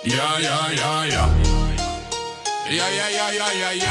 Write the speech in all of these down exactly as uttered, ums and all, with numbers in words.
Я, я, я, я. Я, я, я, я, я, я.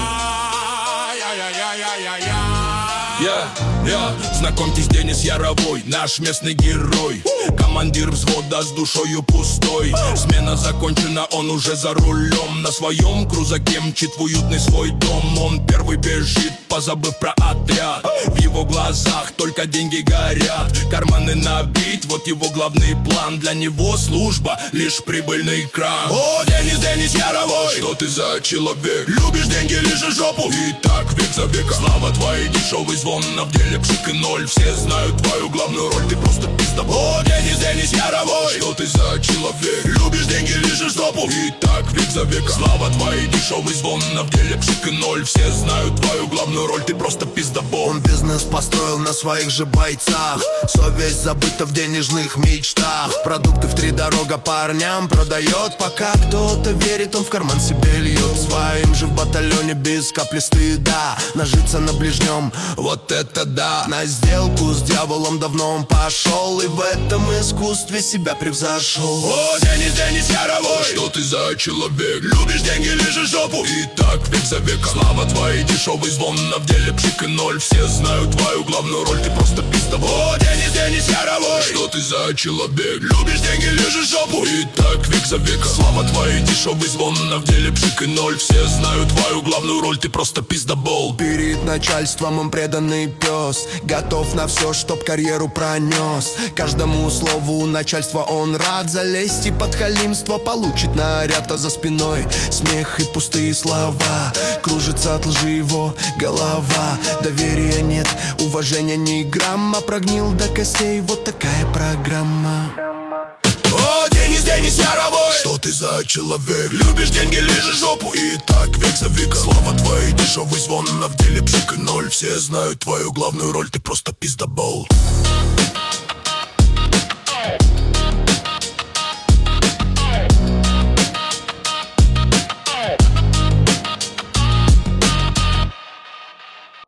Я, я, я, я, я, я. Я, я, знакомьтесь, Денис Яровой, наш местный герой. Командир взвода с душою пустой. Смена закончена, он уже за рулем. На своем крузаке мчит в уютный свой дом. Он первый бежит, позабыв про отряд. В его глазах только деньги горят. Карманы набить, вот его главный план. Для него служба, лишь прибыльный кран. О, Денис, Денис Яровой, что ты за человек? Любишь деньги, лишь жопу. И так век за века. Слава твоей, дешевый звон, а в деле пшик и ноль. Все знают твою главную роль, ты просто пизда. О, Денис, Денис Яровой, что ты за человек? Любишь деньги, лишь жопу. И так век за века. Слава твоей, дешевый звон, а в деле пшик и ноль. Все знают твою главную роль, ты просто пиздобол. Он бизнес построил на своих же бойцах. Совесть забыта в денежных мечтах. Продукты втридорога парням продает. Пока кто-то верит, он в карман себе льет. Своим же в батальоне без капли стыда. Нажиться на ближнем, вот это да. На сделку с дьяволом давно он пошел. И в этом искусстве себя превзошел. О, Денис, Денис Яровой, что ты за человек? Любишь деньги, лишь жопу. И так век за века. Слава твоей, дешевый звон, а в деле пшик и ноль. Все знают твою главную роль, ты просто пизда. О, Денис, Денис Яровой, что ты за человек? Любишь деньги, лишь жопу. И так век за века. Слава твоей, дешевый звон, а в деле пшик и ноль. Все знают твою главную роль, ты просто пиздобол. Перед начальством он преданный пес. Готов на все, чтоб карьеру пронес. Каждому слову начальства он рад. Залезть и под халимство получит наряд. А за спиной смех и пустые слова. Кружится от лжи его голова. Доверия нет, уважения ни грамма. Прогнил до костей, вот такая программа. О, Денис, Денис Яровой, что ты за человек? Любишь деньги, лишь жопу. И так век за века. Слава твоей, дешевый звон, а в деле пшик и ноль. Все знают твою главную роль, ты просто пиздобол.